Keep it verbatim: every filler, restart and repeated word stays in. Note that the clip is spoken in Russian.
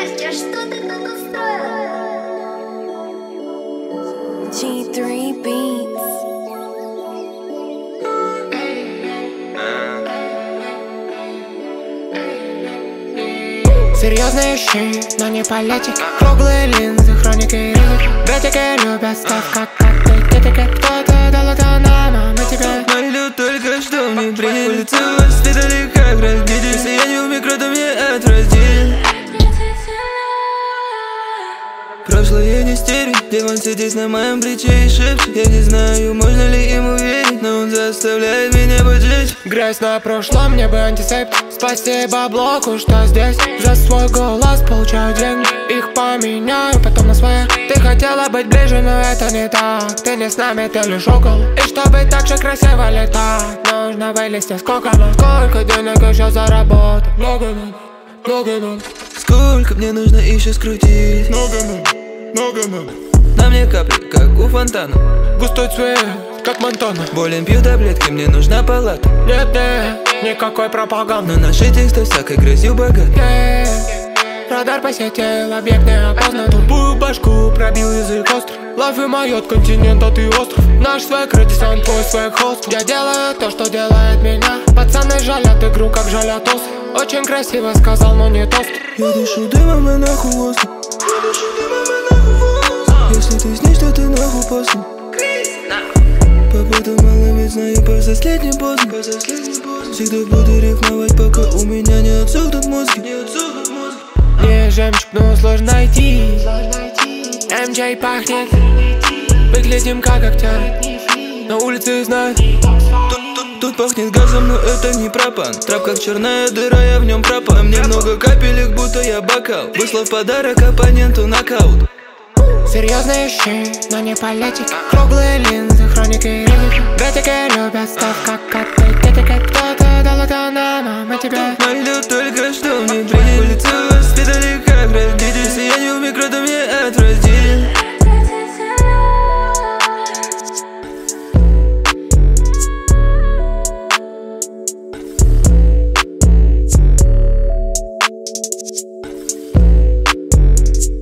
Костя, что ты тут устроил? джи три Beats. Серьезные щи, но не политик. Круглые линзы, хроники и ризы. Братики любят став, как коктейль. Кто-то дал это нам, а мы тебе. Молю только, что мне приняли. Улицы воспитали как родители. Если я не у микро, то мне отразили. Прошлое не стереть. Демон сидит на моем плече и шепчет. Я не знаю, можно ли ему верить, но он заставляет меня поджечь. Грязь на прошлом, мне бы антисептик. Спасибо блоку, что здесь. За свой голос получаю деньги. Их поменяю потом на свои. Ты хотела быть ближе, но это не так. Ты не с нами, ты лишь около. И чтобы так же красиво летать, нужно вылезти с кокона. Сколько денег еще заработать? Много надо, много надо. Сколько мне нужно еще скрутить? Много надо, много надо. На мне капли, как у фонтана. Густой цвет, как Монтана. Болен пью таблетки, мне нужна палата. Нет, нет, никакой пропаганды. Но наши тексты всякой грязью богаты. Нет, радар посетил, объект не опознан. Тупую башку пробил язык острый. Лавы моет континент, а ты остров. Наш свек, радисан, твой свек, хост. Я делаю то, что делает меня. Пацаны жалят игру, как жалят ос. Очень красиво сказал, но не тост. Я дышу дымом и нахуй воздух. Если ты с ней, что ты нахуй после. Попаду мало, ведь знаю по последним поздно. Всегда буду рифмовать, пока у меня не отсохнут мозги. Не жемчуг, но сложно найти. эм джей пахнет. Выглядим как актеры. На улице знают. Тут, тут пахнет газом, но это не пропан. Трап как черная дыра, я в нем пропал. Мне много капелек, будто я бокал. Выслал в подарок оппоненту нокаут. Серьезные щи, но не политик. Круглые линзы, хроники и ризы. Братики любят став, как коктейль. Кто-то дал это нам, а мы тебе. Молю только, что мне приняли.